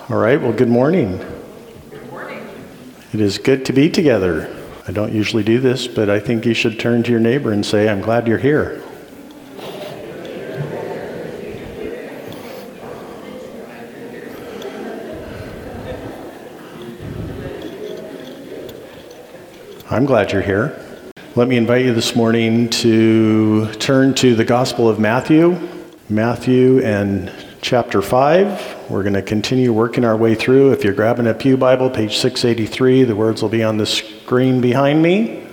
All right, well, good morning. Good morning. It is good to be together. I don't usually do this, but I think you should turn to your neighbor and say, I'm glad you're here. I'm glad you're here. Let me invite you this morning to turn to the Gospel of Matthew and chapter 5. We're going to continue working our way through. If you're grabbing a pew Bible, page 683, the words will be on the screen behind me.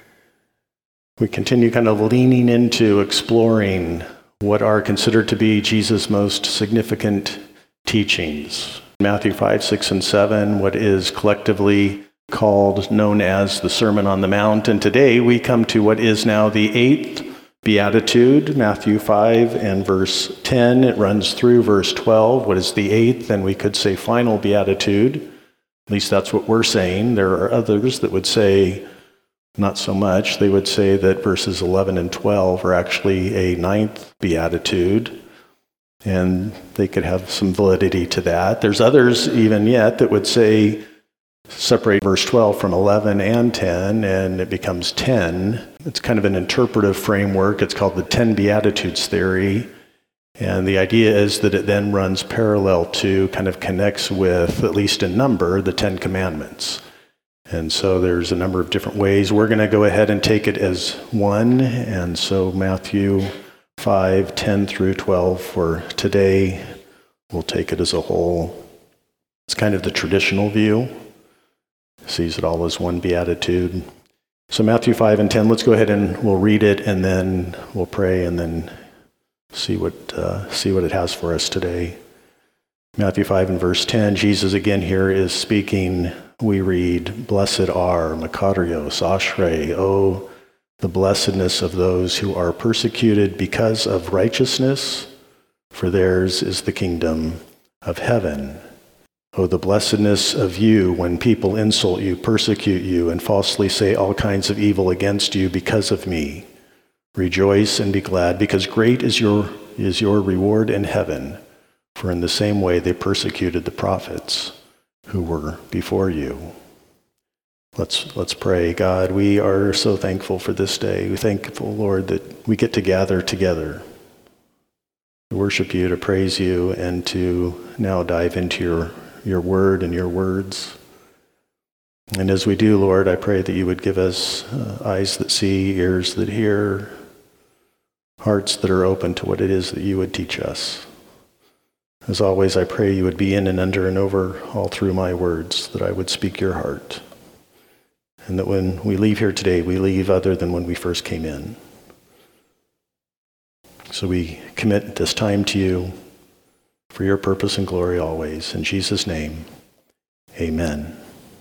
We continue kind of leaning into exploring what are considered to be Jesus' most significant teachings. Matthew 5, 6, and 7, what is collectively known as the Sermon on the Mount. And today we come to what is now the 8th Beatitude, Matthew 5 and verse 10. It runs through verse 12. What is the 8th? And we could say final Beatitude. At least that's what we're saying. There are others that would say not so much. They would say that verses 11 and 12 are actually a 9th Beatitude. And they could have some validity to that. There's others even yet that would say separate verse 12 from 11 and 10, and it becomes 10. It's kind of an interpretive framework. It's called the 10 Beatitudes theory. And the idea is that it then runs parallel to, kind of connects with, at least in number, the 10 Commandments. And so there's a number of different ways. We're going to go ahead and take it as one. And so Matthew 5, 10 through 12 for today, we'll take it as a whole. It's kind of the traditional view. Sees it all as one beatitude. So Matthew 5 and 10, let's go ahead and we'll read it and then we'll pray and then see what it has for us today. Matthew 5 and verse 10, Jesus again here is speaking. We read, "Blessed are, Makarios, Ashrei, oh, the blessedness of those who are persecuted because of righteousness, for theirs is the kingdom of heaven. Oh, the blessedness of you when people insult you, persecute you, and falsely say all kinds of evil against you because of me. Rejoice and be glad, because great is your reward in heaven. For in the same way they persecuted the prophets who were before you." Let's pray. God, we are so thankful for this day. We're thankful, Lord, that we get to gather together to worship you, to praise you, and to now dive into your word and your words. And as we do, Lord, I pray that you would give us eyes that see, ears that hear, hearts that are open to what it is that you would teach us. As always, I pray you would be in and under and over all through my words, that I would speak your heart. And that when we leave here today, we leave other than when we first came in. So we commit this time to you, for your purpose and glory always. In Jesus' name, amen.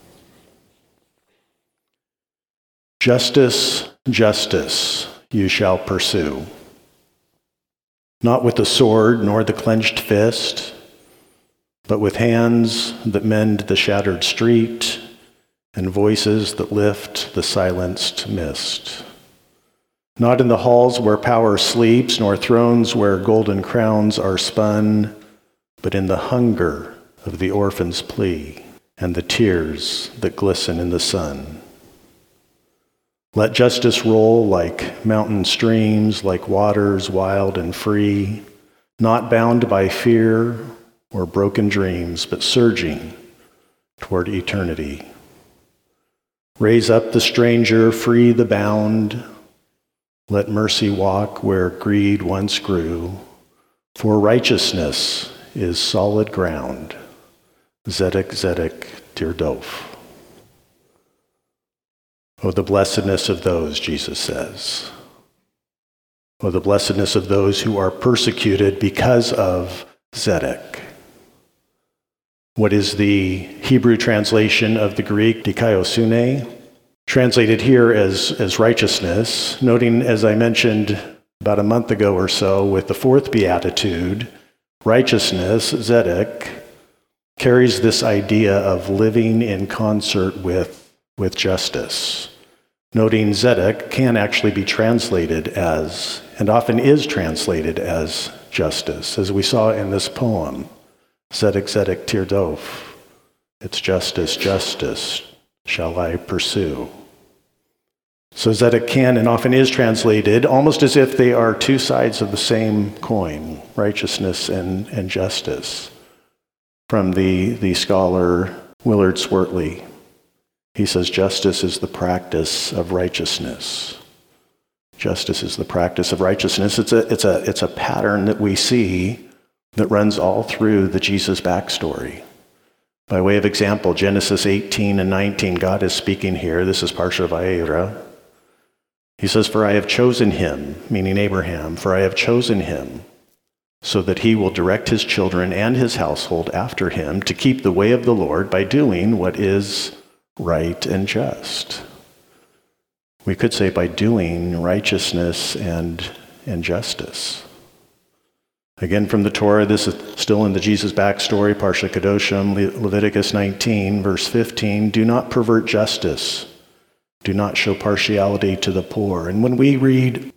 Justice, justice, you shall pursue. Not with the sword nor the clenched fist, but with hands that mend the shattered street and voices that lift the silenced mist. Not in the halls where power sleeps, nor thrones where golden crowns are spun, but in the hunger of the orphan's plea and the tears that glisten in the sun. Let justice roll like mountain streams, like waters wild and free, not bound by fear or broken dreams, but surging toward eternity. Raise up the stranger, free the bound. Let mercy walk where greed once grew, for righteousness is solid ground. Zedek, Zedek, Tirdof. Oh, the blessedness of those, Jesus says. Oh, the blessedness of those who are persecuted because of Zedek. What is the Hebrew translation of the Greek dikaiosune? Translated here as righteousness, noting, as I mentioned about a month ago or so with the 4th Beatitude, righteousness, Zedek, carries this idea of living in concert with justice. Noting Zedek can actually be translated as, and often is translated as, justice, as we saw in this poem. Zedek, Zedek, Tirdof. It's justice, justice, shall I pursue. So Zedek can and often is translated almost as if they are two sides of the same coin, righteousness and justice. From the scholar Willard Swartley, he says justice is the practice of righteousness. Justice is the practice of righteousness. It's a pattern that we see that runs all through the Jesus backstory. By way of example, Genesis 18 and 19, God is speaking here. This is Parsha Vayera. He says, "For I have chosen him," meaning Abraham, "for I have chosen him so that he will direct his children and his household after him to keep the way of the Lord by doing what is right and just." We could say by doing righteousness and justice. Again, from the Torah, this is still in the Jesus backstory, Parsha Kedoshim, Leviticus 19, verse 15, "Do not pervert justice. Do not show partiality to the poor." And when we read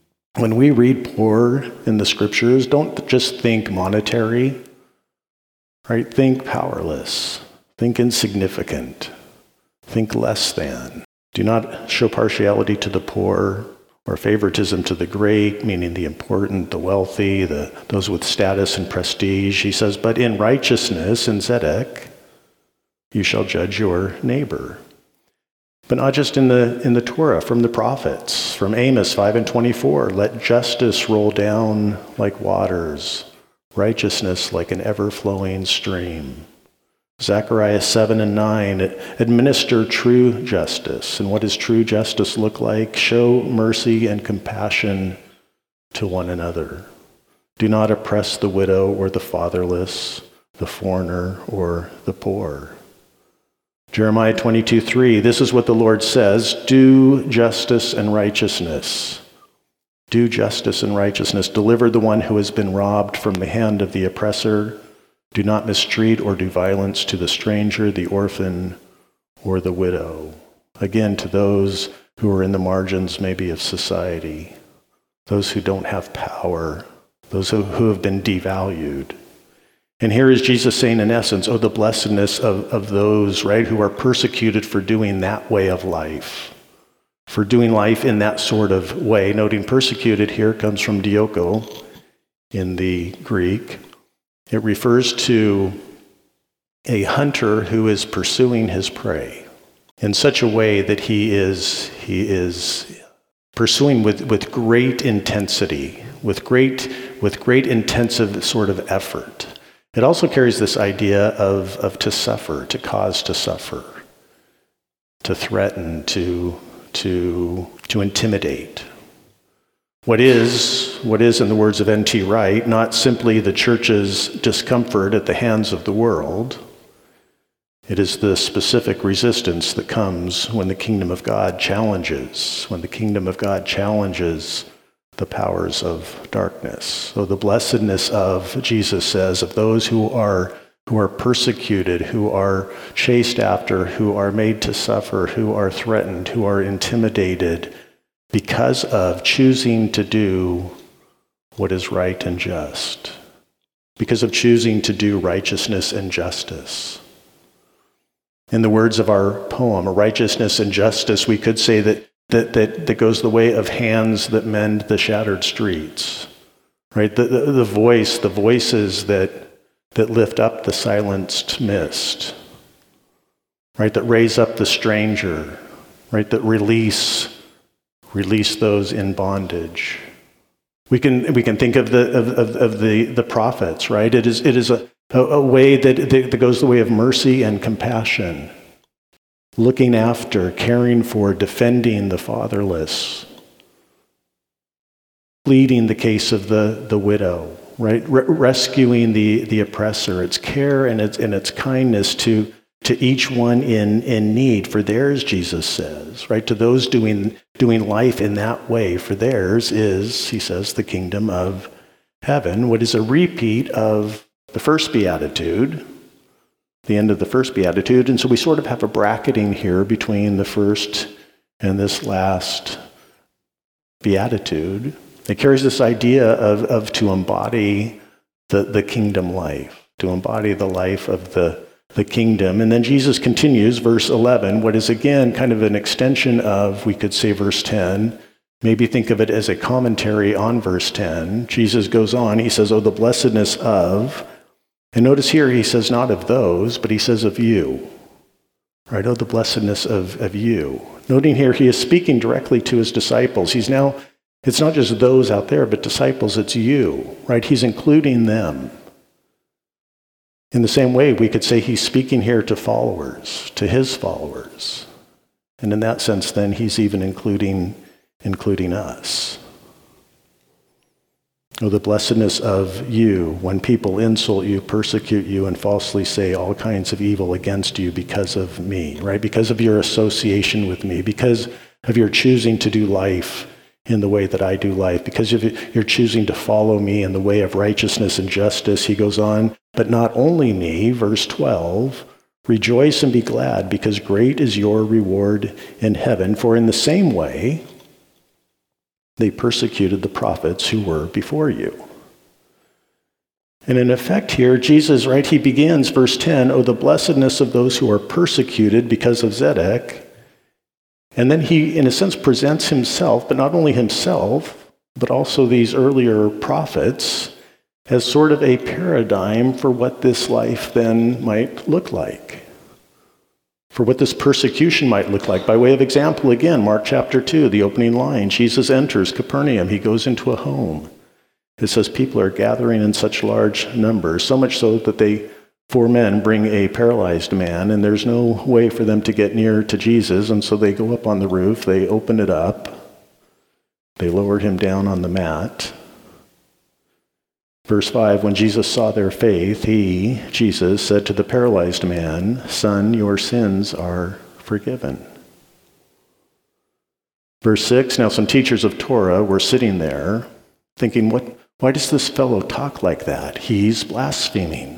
poor in the scriptures, don't just think monetary, right? Think powerless, think insignificant, think less than. Do not show partiality to the poor or favoritism to the great, meaning the important, the wealthy, those with status and prestige. He says, "But in righteousness, in Zedek, you shall judge your neighbor." But not just in the Torah, from the prophets, from Amos 5 and 24, "Let justice roll down like waters, righteousness like an ever-flowing stream." Zechariah 7 and 9, "Administer true justice." And what does true justice look like? "Show mercy and compassion to one another. Do not oppress the widow or the fatherless, the foreigner or the poor." Jeremiah 22:3, "This is what the Lord says, do justice and righteousness. Do justice and righteousness. Deliver the one who has been robbed from the hand of the oppressor. Do not mistreat or do violence to the stranger, the orphan, or the widow." Again, to those who are in the margins maybe of society, those who don't have power, those who have been devalued. And here is Jesus saying, in essence, oh, the blessedness of those, right, who are persecuted for doing that way of life, for doing life in that sort of way. Noting persecuted here comes from dioko in the Greek. It refers to a hunter who is pursuing his prey in such a way that he is pursuing with great intensity, with great intensive sort of effort. It also carries this idea of to suffer, to cause to suffer, to threaten, to intimidate. What is, in the words of N.T. Wright, not simply the church's discomfort at the hands of the world. It is the specific resistance that comes when the kingdom of God challenges, the powers of darkness. So the blessedness of, Jesus says, of those who are persecuted, who are chased after, who are made to suffer, who are threatened, who are intimidated because of choosing to do what is right and just, because of choosing to do righteousness and justice. In the words of our poem, righteousness and justice, we could say that goes the way of hands that mend the shattered streets, right? The voices that lift up the silenced mist, right? That raise up the stranger, right? That release those in bondage. We can think of the prophets, right? It is a way that goes the way of mercy and compassion. Looking after, caring for, defending the fatherless, pleading the case of the widow, right? Rescuing the oppressor. It's care and it's kindness to each one in need. For theirs, Jesus says, right? To those doing life in that way, for theirs is, he says, the kingdom of heaven. What is a repeat of the first beatitude, the end of the first beatitude. And so we sort of have a bracketing here between the first and this last beatitude. It carries this idea of to embody the kingdom life. to embody the life of the kingdom. And then Jesus continues, verse 11, what is again kind of an extension of, we could say, verse 10. Maybe think of it as a commentary on verse 10. Jesus goes on, he says, oh, the blessedness of, and notice here he says not of those, but he says of you. Right? Oh, the blessedness of you. Noting here, he is speaking directly to his disciples. It's not just those out there, but disciples, it's you. Right? He's including them. In the same way, we could say he's speaking here to followers, to his followers. And in that sense, then, he's even including us. Oh, the blessedness of you when people insult you, persecute you, and falsely say all kinds of evil against you because of me, right? Because of your association with me, because of your choosing to do life in the way that I do life, because of your choosing to follow me in the way of righteousness and justice. He goes on, but not only me, verse 12, rejoice and be glad, because great is your reward in heaven, for in the same way they persecuted the prophets who were before you. And in effect here, Jesus, right, he begins, verse 10, oh, the blessedness of those who are persecuted because of Zedek. And then he, in a sense, presents himself, but not only himself, but also these earlier prophets as sort of a paradigm for what this life then might look like, for what this persecution might look like. By way of example, again, Mark chapter 2, the opening line, Jesus enters Capernaum. He goes into a home. It says people are gathering in such large numbers, so much so that 4 men bring a paralyzed man, and there's no way for them to get near to Jesus, and so they go up on the roof, they open it up, they lowered him down on the mat. Verse 5, when Jesus saw their faith, he, Jesus, said to the paralyzed man, son, your sins are forgiven. Verse 6, now some teachers of Torah were sitting there thinking, why does this fellow talk like that? He's blaspheming.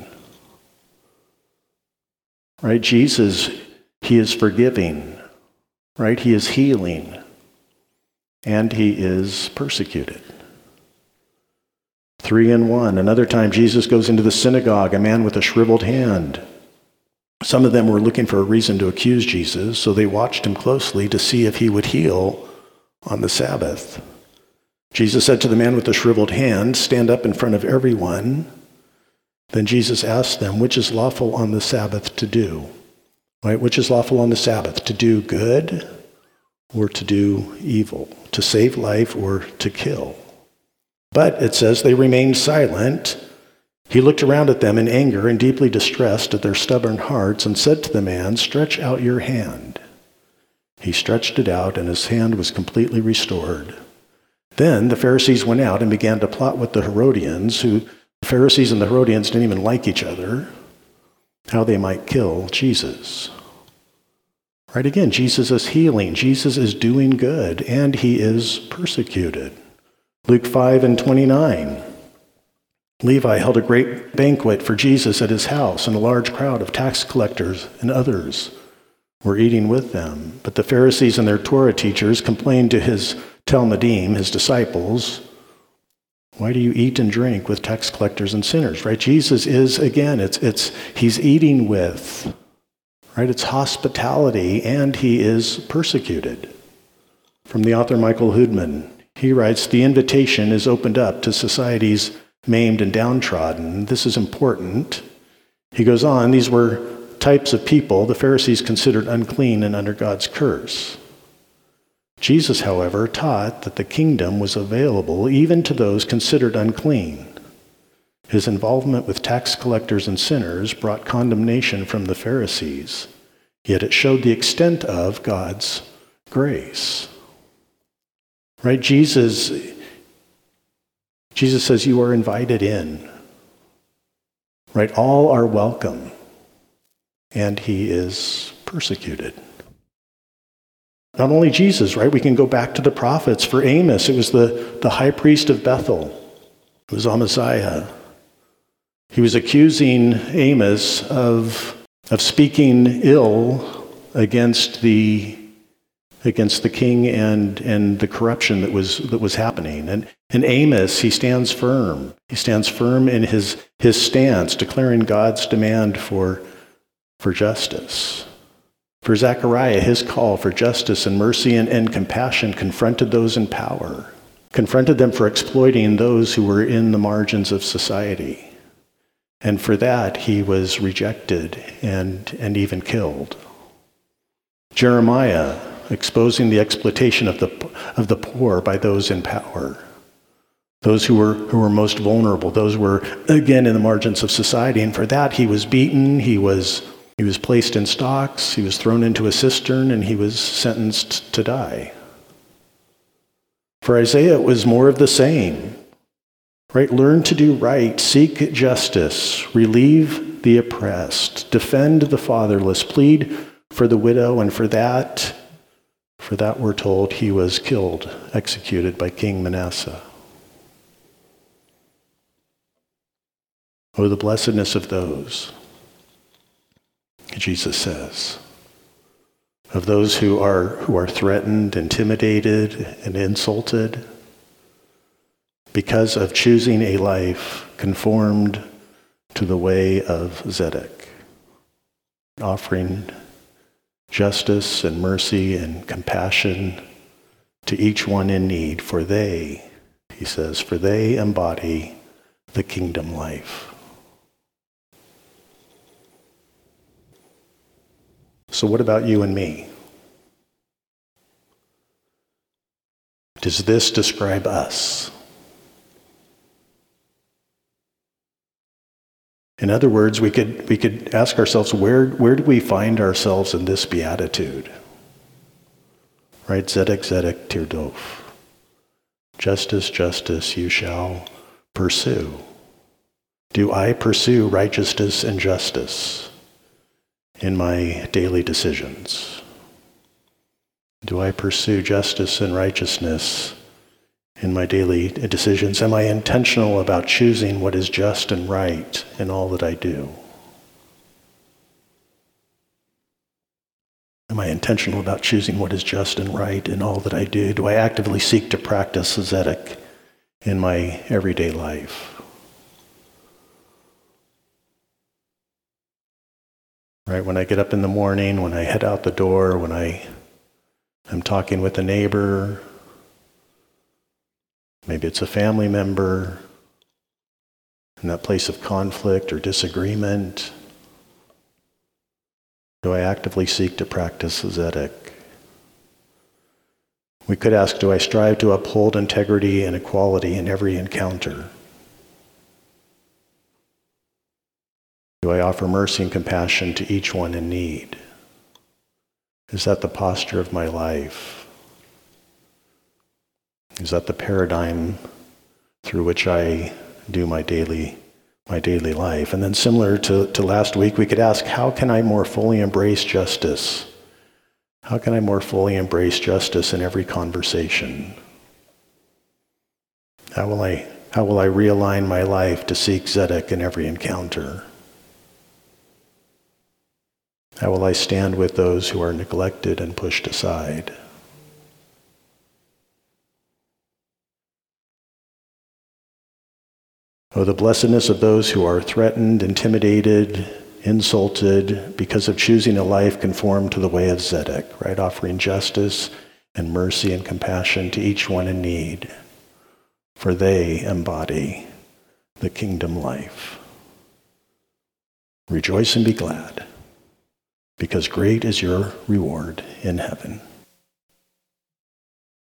Right? Jesus, he is forgiving. Right? He is healing. And he is persecuted. 3 in 1. Another time, Jesus goes into the synagogue, a man with a shriveled hand. Some of them were looking for a reason to accuse Jesus, so they watched him closely to see if he would heal on the Sabbath. Jesus said to the man with the shriveled hand, stand up in front of everyone. Then Jesus asked them, which is lawful on the Sabbath to do? Right? Which is lawful on the Sabbath? To do good or to do evil? To save life or to kill? But it says they remained silent. He looked around at them in anger and deeply distressed at their stubborn hearts and said to the man, stretch out your hand. He stretched it out and his hand was completely restored. Then the Pharisees went out and began to plot with the Herodians, the Pharisees and the Herodians didn't even like each other, how they might kill Jesus. Right, again, Jesus is healing, Jesus is doing good, and he is persecuted. Luke 5 and 29. Levi held a great banquet for Jesus at his house, and a large crowd of tax collectors and others were eating with them. But the Pharisees and their Torah teachers complained to his Talmudim, his disciples, why do you eat and drink with tax collectors and sinners? Right? Jesus is, again, he's eating with, right? It's hospitality, and he is persecuted. From the author Michael Hoodman, he writes, the invitation is opened up to society's maimed and downtrodden. This is important. He goes on, these were types of people the Pharisees considered unclean and under God's curse. Jesus, however, taught that the kingdom was available even to those considered unclean. His involvement with tax collectors and sinners brought condemnation from the Pharisees, yet it showed the extent of God's grace. Right? Jesus says you are invited in. Right? All are welcome. And he is persecuted. Not only Jesus, right? We can go back to the prophets. For Amos, it was the high priest of Bethel. It was Amaziah. He was accusing Amos of speaking ill against the king and the corruption that was happening. In Amos, he stands firm. He stands firm in his stance, declaring God's demand for justice. For Zechariah, his call for justice and mercy and compassion confronted those in power, confronted them for exploiting those who were in the margins of society. And for that, he was rejected and even killed. Jeremiah, exposing the exploitation of the poor by those in power. Those who were most vulnerable, those who were, again, in the margins of society. And for that, he was beaten, he was placed in stocks, he was thrown into a cistern, and he was sentenced to die. For Isaiah, it was more of the same. Right? Learn to do right, seek justice, relieve the oppressed, defend the fatherless, plead for the widow, and for that we're told he was killed, executed by King Manasseh. Oh, the blessedness of those, Jesus says, of those who are threatened, intimidated, and insulted because of choosing a life conformed to the way of Zedek, offering justice and mercy and compassion to each one in need, for they, he says, for they embody the kingdom life. So what about you and me? Does this describe us? In other words, we could ask ourselves, where do we find ourselves in this beatitude? Right? Zedek, Zedek, Tirdof. Justice, justice, you shall pursue. Do I pursue righteousness and justice in my daily decisions? Do I pursue justice and righteousness in my daily decisions? Am I intentional about choosing what is just and right in all that I do? Am I intentional about choosing what is just and right in all that I do? Do I actively seek to practice Zedek in my everyday life? Right, when I get up in the morning, when I head out the door, when I'm talking with a neighbor, maybe it's a family member, in that place of conflict or disagreement, do I actively seek to practice Zedek? We could ask, do I strive to uphold integrity and equality in every encounter? Do I offer mercy and compassion to each one in need? Is that the posture of my life? Is that the paradigm through which I do my daily life? And then similar to last week, we could ask, how can I more fully embrace justice? How can I more fully embrace justice in every conversation? How will I realign my life to seek Zedek in every encounter? How will I stand with those who are neglected and pushed aside? Oh, the blessedness of those who are threatened, intimidated, insulted because of choosing a life conformed to the way of Zedek, right? Offering justice and mercy and compassion to each one in need, for they embody the kingdom life. Rejoice and be glad, because great is your reward in heaven.